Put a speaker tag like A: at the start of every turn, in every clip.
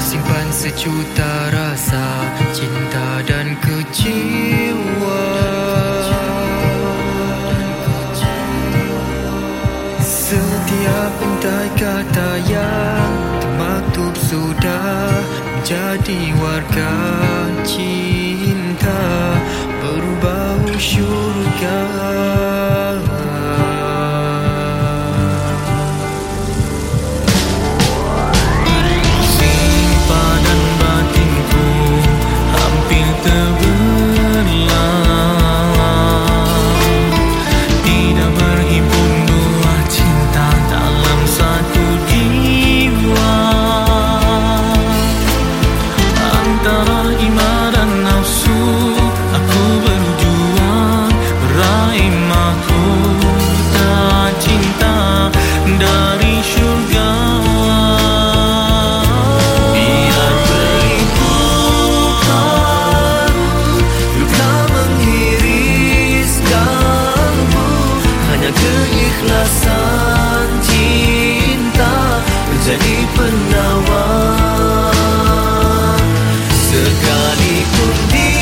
A: Tersimpan sejuta rasa cinta dan kecewa. Setiap intai kata yang termaktub sudah menjadi warga cinta, berbau syurga. Simpanan batinku hampir terbelah, tidak berhimpun buah cinta dalam satu jiwa. Antara iman dan nafsu aku berjuang meraih mahkota cinta dari syurga. Biar beribukan luka mengiris kalbu, hanya keikhlasan cinta menjadi penawar. Sekalipun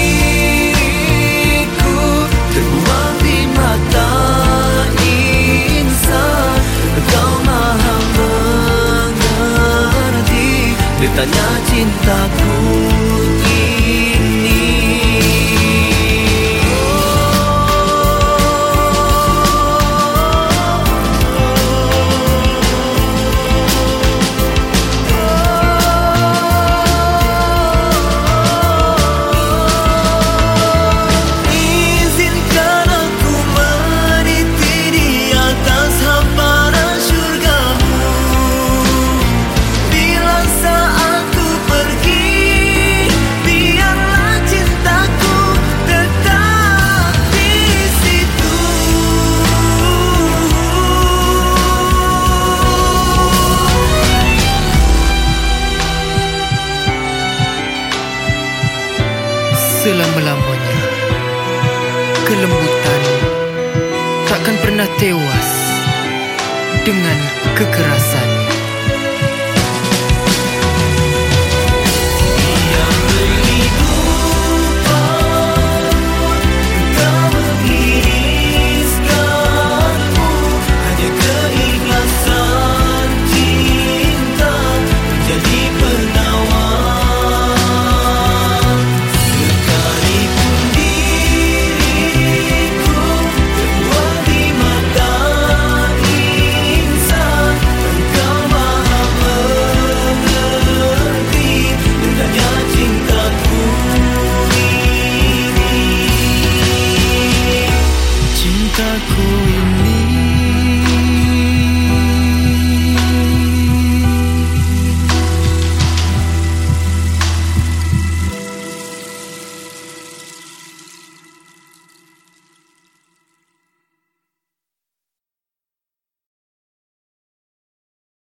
A: diriku terbuang di mata insan, Engkau maha mengerti letanya cintaku ini. Selama-lamanya kelembutan takkan pernah tewas dengan kekerasan.